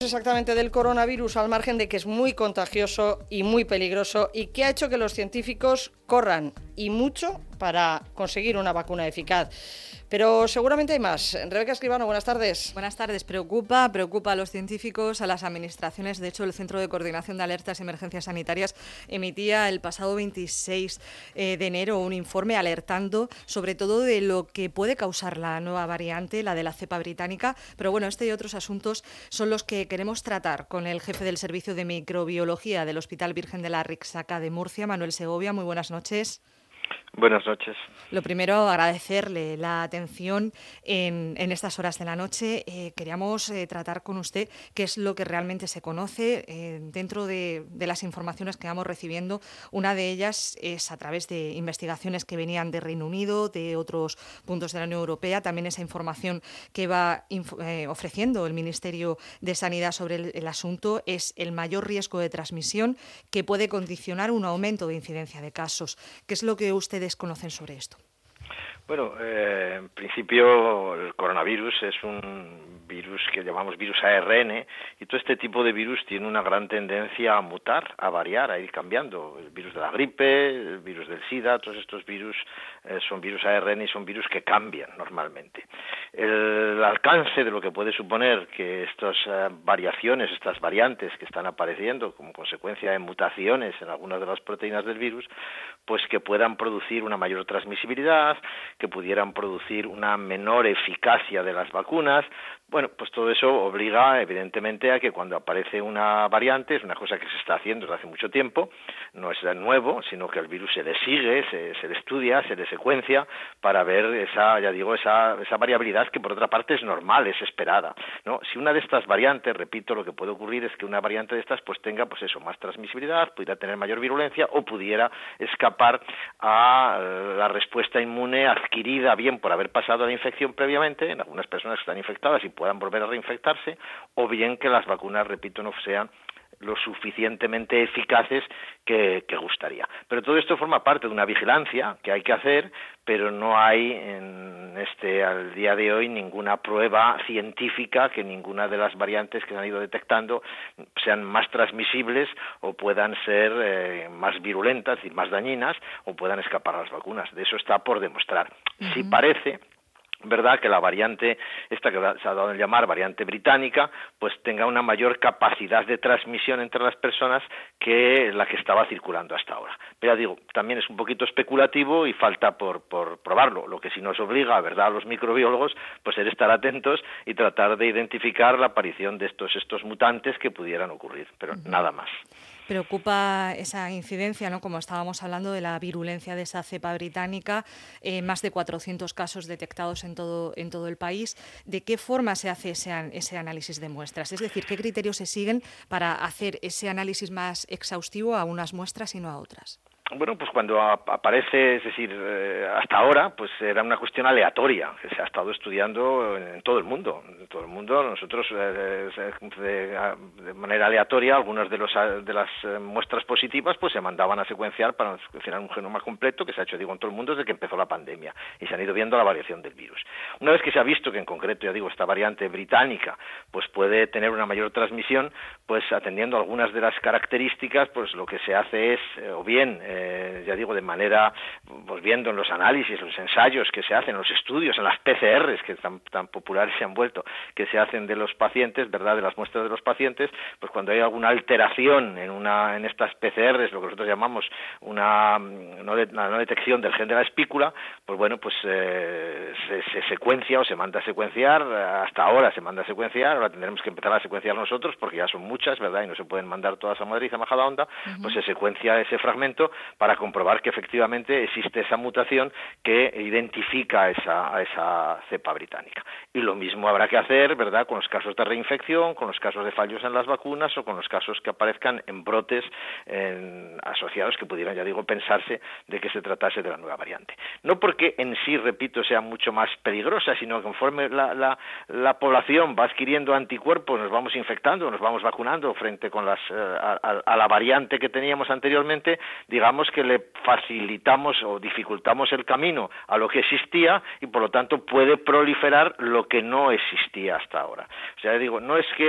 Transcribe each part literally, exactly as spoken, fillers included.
Exactamente del coronavirus, al margen de que es muy contagioso y muy peligroso y que ha hecho que los científicos corran y mucho para conseguir una vacuna eficaz. Pero seguramente hay más. Rebeca Escribano, buenas tardes. Buenas tardes. Preocupa, preocupa a los científicos, a las administraciones. De hecho, el Centro de Coordinación de Alertas y Emergencias Sanitarias emitía el pasado veintiséis de enero un informe alertando sobre todo de lo que puede causar la nueva variante, la de la cepa británica. Pero bueno, este y otros asuntos son los que queremos tratar con el jefe del Servicio de Microbiología del Hospital Virgen de la Rixaca de Murcia, Manuel Segovia. Muy buenas noches. Buenas noches. Lo primero, agradecerle la atención en, en estas horas de la noche. Eh, queríamos eh, tratar con usted qué es lo que realmente se conoce eh, dentro de, de las informaciones que vamos recibiendo. Una de ellas es a través de investigaciones que venían de Reino Unido, de otros puntos de la Unión Europea, también esa información que va eh, ofreciendo el Ministerio de Sanidad sobre el, el asunto es el mayor riesgo de transmisión que puede condicionar un aumento de incidencia de casos. ¿Qué es lo que usted desconocen sobre esto? Bueno, eh, en principio el coronavirus es un virus que llamamos virus A R N y todo este tipo de virus tiene una gran tendencia a mutar, a variar, a ir cambiando. El virus de la gripe, el virus del SIDA, todos estos virus eh, son virus A R N y son virus que cambian normalmente. El alcance de lo que puede suponer que estas eh, variaciones, estas variantes que están apareciendo como consecuencia de mutaciones en algunas de las proteínas del virus, pues que puedan producir una mayor transmisibilidad, que pudieran producir una menor eficacia de las vacunas. Bueno, pues todo eso obliga evidentemente a que cuando aparece una variante, es una cosa que se está haciendo desde hace mucho tiempo, no es nuevo, sino que el virus se le sigue, se, se le estudia, se le secuencia para ver esa, ya digo, esa, esa variabilidad que por otra parte es normal, es esperada, ¿no? Si una de estas variantes, repito, lo que puede ocurrir es que una variante de estas pues tenga pues eso, más transmisibilidad, pudiera tener mayor virulencia o pudiera escapar a la respuesta inmune adquirida bien por haber pasado la infección previamente en algunas personas que están infectadas y puedan volver a reinfectarse, o bien que las vacunas, repito, no sean lo suficientemente eficaces que, que gustaría. Pero todo esto forma parte de una vigilancia que hay que hacer, pero no hay en este al día de hoy ninguna prueba científica que ninguna de las variantes que se han ido detectando sean más transmisibles o puedan ser eh, más virulentas y más dañinas o puedan escapar a las vacunas. De eso está por demostrar. Uh-huh. Sí parece verdad que la variante esta que se ha dado en llamar variante británica pues tenga una mayor capacidad de transmisión entre las personas que la que estaba circulando hasta ahora. Pero ya digo, también es un poquito especulativo y falta por, por probarlo. Lo que sí nos obliga, verdad, a los microbiólogos pues es estar atentos y tratar de identificar la aparición de estos estos mutantes que pudieran ocurrir, pero uh-huh. nada más. Preocupa esa incidencia, ¿no? Como estábamos hablando de la virulencia de esa cepa británica, eh, más de cuatrocientos casos detectados en todo en todo el país. ¿De qué forma se hace ese, ese análisis de muestras? Es decir, ¿qué criterios se siguen para hacer ese análisis más exhaustivo a unas muestras y no a otras? Bueno, pues cuando aparece, es decir, eh, hasta ahora, pues era una cuestión aleatoria que se ha estado estudiando en todo el mundo. En todo el mundo, nosotros eh, de, de manera aleatoria, algunas de, los, de las muestras positivas, pues se mandaban a secuenciar para secuenciar un genoma completo que se ha hecho, digo, en todo el mundo desde que empezó la pandemia y se han ido viendo la variación del virus. Una vez que se ha visto que en concreto, ya digo, esta variante británica, pues puede tener una mayor transmisión, pues atendiendo a algunas de las características, pues lo que se hace es, eh, o bien, eh, Eh, ya digo, de manera, pues viendo en los análisis, los ensayos que se hacen, los estudios, en las P C Rs que tan, tan populares se han vuelto, que se hacen de los pacientes, ¿verdad?, de las muestras de los pacientes, pues cuando hay alguna alteración en una en estas P C Rs, lo que nosotros llamamos una no, de, una no detección del gen de la espícula, pues bueno, pues eh, se, se secuencia o se manda a secuenciar, hasta ahora se manda a secuenciar, ahora tendremos que empezar a secuenciar nosotros, porque ya son muchas, ¿verdad?, y no se pueden mandar todas a Madrid, a Majadahonda, uh-huh. pues se secuencia ese fragmento para comprobar que efectivamente existe esa mutación que identifica esa, a esa cepa británica. Y lo mismo habrá que hacer, ¿verdad?, con los casos de reinfección, con los casos de fallos en las vacunas o con los casos que aparezcan en brotes en, asociados que pudieran, ya digo, pensarse de que se tratase de la nueva variante. No porque en sí, repito, sea mucho más peligrosa, sino que conforme la, la, la población va adquiriendo anticuerpos, nos vamos infectando, nos vamos vacunando frente con las, a, a, a la variante que teníamos anteriormente, digamos que le facilitamos o dificultamos el camino a lo que existía y por lo tanto puede proliferar lo que no existía hasta ahora. O sea, digo, no es que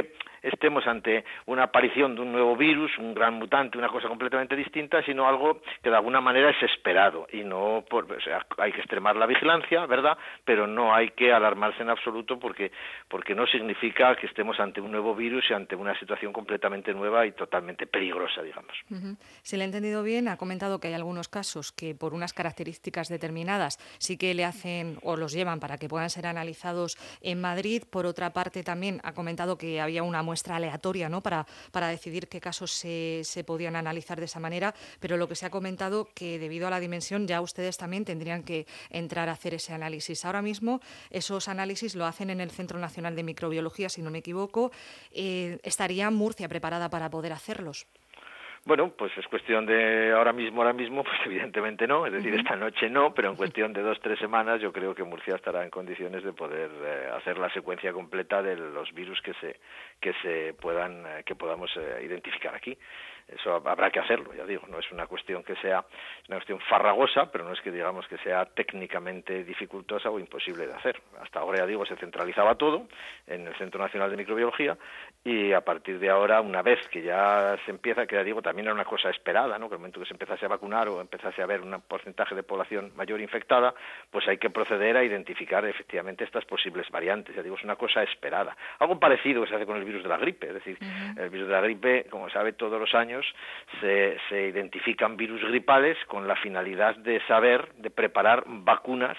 estemos ante una aparición de un nuevo virus, un gran mutante, una cosa completamente distinta, sino algo que de alguna manera es esperado y no, por, o sea, hay que extremar la vigilancia, ¿verdad? Pero no hay que alarmarse en absoluto porque porque no significa que estemos ante un nuevo virus y ante una situación completamente nueva y totalmente peligrosa, digamos. Uh-huh. Si le he entendido bien, ha comentado que hay algunos casos que por unas características determinadas sí que le hacen o los llevan para que puedan ser analizados en Madrid. Por otra parte, también ha comentado que había una muestra aleatoria, ¿no?, para, para decidir qué casos se, se podían analizar de esa manera, pero lo que se ha comentado que debido a la dimensión ya ustedes también tendrían que entrar a hacer ese análisis. Ahora mismo esos análisis lo hacen en el Centro Nacional de Microbiología, si no me equivoco. Eh, ¿Estaría Murcia preparada para poder hacerlos? Bueno, pues es cuestión de ahora mismo, ahora mismo, pues evidentemente no, es decir, uh-huh. esta noche no, pero en cuestión de dos, tres semanas yo creo que Murcia estará en condiciones de poder eh, hacer la secuencia completa de los virus que se que se puedan eh, que podamos eh, identificar aquí. Eso habrá que hacerlo, ya digo, no es una cuestión que sea una cuestión farragosa, pero no es que digamos que sea técnicamente dificultosa o imposible de hacer. Hasta ahora, ya digo, se centralizaba todo en el Centro Nacional de Microbiología y a partir de ahora, una vez que ya se empieza, que ya digo, también era una cosa esperada, ¿no?, que el momento que se empezase a vacunar o empezase a haber un porcentaje de población mayor infectada, pues hay que proceder a identificar efectivamente estas posibles variantes. Ya digo, es una cosa esperada. Algo parecido que se hace con el virus de la gripe, es decir, uh-huh. el virus de la gripe, como sabe, todos los años Se, se identifican virus gripales con la finalidad de saber, de preparar vacunas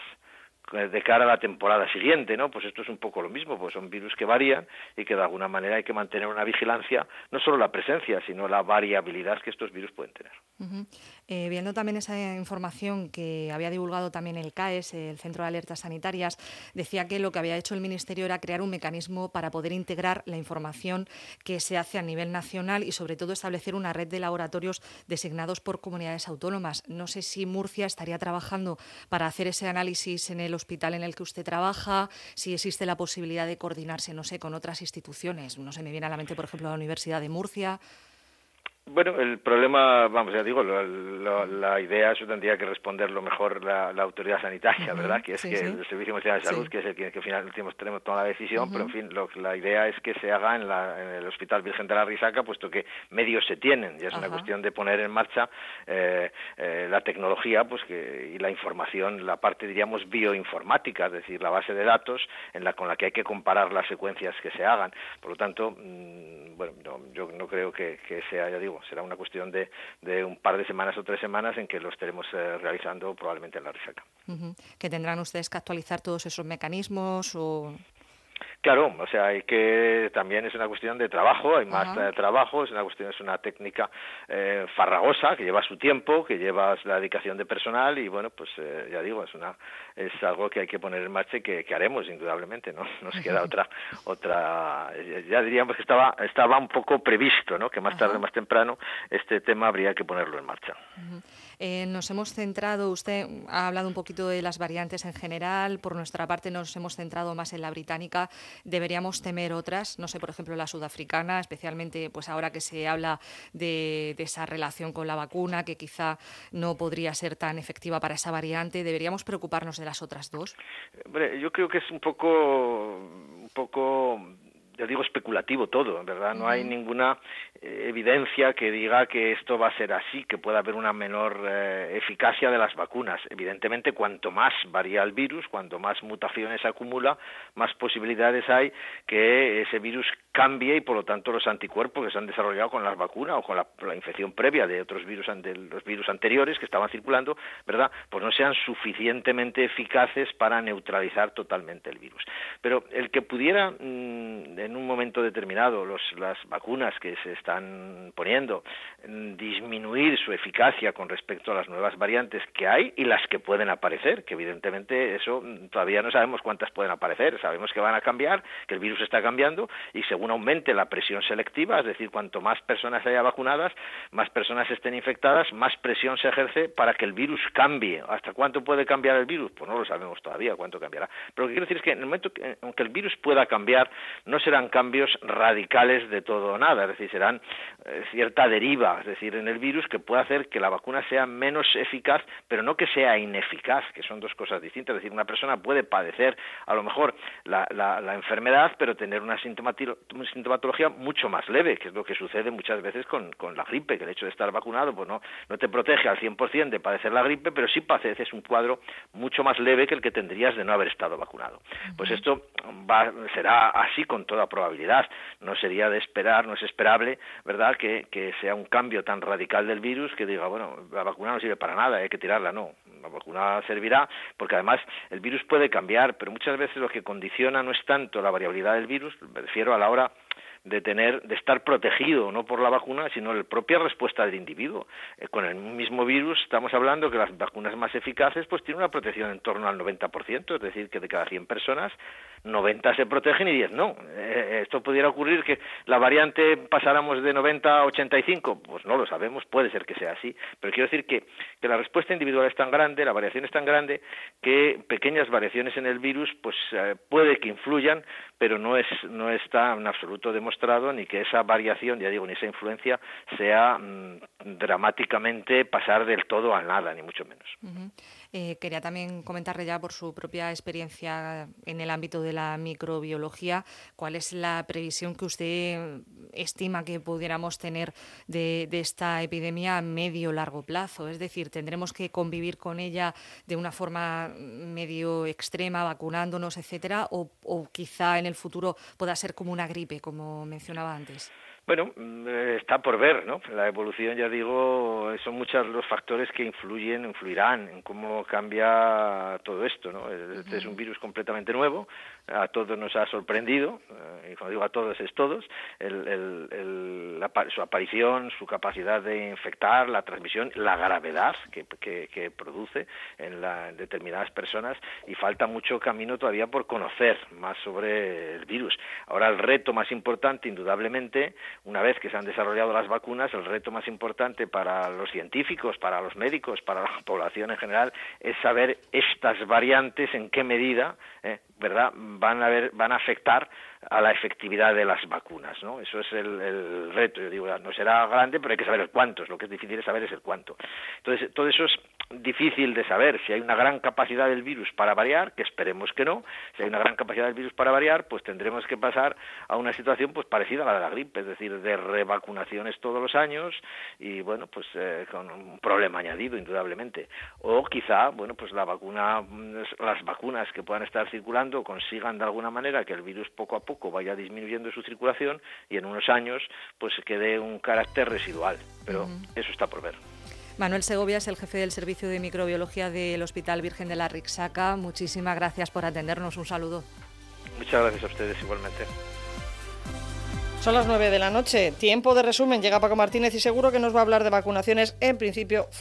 de cara a la temporada siguiente, ¿no? Pues esto es un poco lo mismo, pues son virus que varían y que de alguna manera hay que mantener una vigilancia, no solo la presencia, sino la variabilidad que estos virus pueden tener. Uh-huh. Eh, viendo también esa información que había divulgado también el CAES, el Centro de Alertas Sanitarias, decía que lo que había hecho el Ministerio era crear un mecanismo para poder integrar la información que se hace a nivel nacional y sobre todo establecer una red de laboratorios designados por comunidades autónomas. No sé si Murcia estaría trabajando para hacer ese análisis en el hospital en el que usted trabaja, si existe la posibilidad de coordinarse, no sé, con otras instituciones. No sé, me viene a la mente, por ejemplo, la Universidad de Murcia. Bueno, el problema, vamos, ya digo, lo, lo, la idea, eso tendría que responderlo mejor la, la autoridad sanitaria, uh-huh. ¿verdad? Que es sí, que sí. el Servicio Nacional de Salud, sí. que es el que, que finalmente tenemos toda la decisión, uh-huh. pero en fin, lo, la idea es que se haga en, la, en el Hospital Virgen de la Risaca, puesto que medios se tienen, ya es uh-huh. una cuestión de poner en marcha eh, eh, la tecnología, pues que y la información, la parte, diríamos, bioinformática, es decir, la base de datos en la con la que hay que comparar las secuencias que se hagan. Por lo tanto, mmm, bueno, no, yo no creo que, que sea, ya digo, será una cuestión de, de un par de semanas o tres semanas en que lo estaremos eh, realizando probablemente en la Risaca. Uh-huh. ¿Que tendrán ustedes que actualizar todos esos mecanismos o...? Claro, o sea, hay que también es una cuestión de trabajo, hay más uh-huh. trabajo, es una cuestión, es una técnica eh, farragosa que lleva su tiempo, que lleva la dedicación de personal y bueno, pues eh, ya digo, es una es algo que hay que poner en marcha y que, que haremos indudablemente, ¿no? Nos queda uh-huh. otra otra ya diríamos que estaba estaba un poco previsto, ¿no? Que más tarde o uh-huh. más temprano este tema habría que ponerlo en marcha. Uh-huh. Eh, nos hemos centrado, usted ha hablado un poquito de las variantes en general, por nuestra parte nos hemos centrado más en la británica. ¿Deberíamos temer otras? No sé, por ejemplo, la sudafricana, especialmente pues ahora que se habla de, de esa relación con la vacuna, que quizá no podría ser tan efectiva para esa variante. ¿Deberíamos preocuparnos de las otras dos? Hombre, yo creo que es un poco, un poco... ya digo, especulativo todo, en verdad, no uh-huh. hay ninguna eh, evidencia que diga que esto va a ser así, que pueda haber una menor eh, eficacia de las vacunas. Evidentemente, cuanto más varía el virus, cuanto más mutaciones acumula, más posibilidades hay que ese virus cambie y, por lo tanto, los anticuerpos que se han desarrollado con las vacunas o con la, la infección previa de otros virus, de los virus anteriores que estaban circulando, ¿verdad?, pues no sean suficientemente eficaces para neutralizar totalmente el virus. Pero el que pudiera... Mmm, en un momento determinado los, las vacunas que se están poniendo disminuir su eficacia con respecto a las nuevas variantes que hay y las que pueden aparecer, que evidentemente eso todavía no sabemos cuántas pueden aparecer, sabemos que van a cambiar, que el virus está cambiando y según aumente la presión selectiva, es decir, cuanto más personas haya vacunadas, más personas estén infectadas, más presión se ejerce para que el virus cambie. ¿Hasta cuánto puede cambiar el virus? Pues no lo sabemos todavía cuánto cambiará. Pero lo que quiero decir es que en el momento que, aunque el virus pueda cambiar, no será serán cambios radicales de todo o nada, es decir, serán eh, cierta deriva, es decir, en el virus que puede hacer que la vacuna sea menos eficaz, pero no que sea ineficaz, que son dos cosas distintas. Es decir, una persona puede padecer a lo mejor la, la, la enfermedad, pero tener una sintomatología mucho más leve, que es lo que sucede muchas veces con, con la gripe, que el hecho de estar vacunado pues no, no te protege al cien por ciento de padecer la gripe, pero sí padeces un cuadro mucho más leve que el que tendrías de no haber estado vacunado. Pues esto va, será así con toda probabilidad. No sería de esperar, no es esperable, ¿verdad?, que, que sea un cambio tan radical del virus que diga, bueno, la vacuna no sirve para nada, hay que tirarla. No, la vacuna servirá porque además el virus puede cambiar, pero muchas veces lo que condiciona no es tanto la variabilidad del virus, me refiero a la hora de tener, de estar protegido no por la vacuna, sino la propia respuesta del individuo. Eh, con el mismo virus estamos hablando que las vacunas más eficaces pues tienen una protección en torno al noventa por ciento, es decir, que de cada cien personas, noventa se protegen y diez no. Eh, esto pudiera ocurrir que la variante pasáramos de noventa a ochenta y cinco, pues no lo sabemos, puede ser que sea así, pero quiero decir que, que la respuesta individual es tan grande, la variación es tan grande, que pequeñas variaciones en el virus pues eh, puede que influyan, pero no es no está en absoluto demostrado ni que esa variación, ya digo, ni esa influencia sea mmm, dramáticamente pasar del todo a nada, ni mucho menos. Uh-huh. Eh, quería también comentarle ya por su propia experiencia en el ámbito de la microbiología, ¿cuál es la previsión que usted estima que pudiéramos tener de, de esta epidemia a medio o largo plazo? Es decir, ¿tendremos que convivir con ella de una forma medio extrema, vacunándonos, etcétera, o, o quizá en el futuro pueda ser como una gripe, como mencionaba antes? Bueno, está por ver, ¿no? La evolución, ya digo, son muchos los factores que influyen, influirán en cómo cambia todo esto, ¿no? Este es un virus completamente nuevo, a todos nos ha sorprendido, y cuando digo a todos es todos, el, el, el, la, su aparición, su capacidad de infectar, la transmisión, la gravedad que, que, que produce en, la, en determinadas personas, y falta mucho camino todavía por conocer más sobre el virus. Ahora el reto más importante, indudablemente, una vez que se han desarrollado las vacunas, el reto más importante para los científicos, para los médicos, para la población en general, es saber estas variantes en qué medida, eh, ¿verdad?, van a ver, van a afectar a la efectividad de las vacunas, ¿no? Eso es el, el reto. Yo digo, no será grande, pero hay que saber el cuánto. Lo que es difícil de saber es el cuánto. Entonces, todo eso es difícil de saber. Si hay una gran capacidad del virus para variar, que esperemos que no, si hay una gran capacidad del virus para variar, pues tendremos que pasar a una situación pues parecida a la de la gripe, es decir, de revacunaciones todos los años y, bueno, pues eh, con un problema añadido, indudablemente. O quizá, bueno, pues la vacuna, las vacunas que puedan estar circulando consigan de alguna manera que el virus poco a poco vaya disminuyendo su circulación y en unos años pues quede un carácter residual, pero uh-huh. eso está por ver. Manuel Segovia es el jefe del Servicio de Microbiología del Hospital Virgen de la Rixaca. Muchísimas gracias por atendernos. Un saludo. Muchas gracias a ustedes igualmente. Son las nueve de la noche. Tiempo de resumen. Llega Paco Martínez y seguro que nos va a hablar de vacunaciones en principio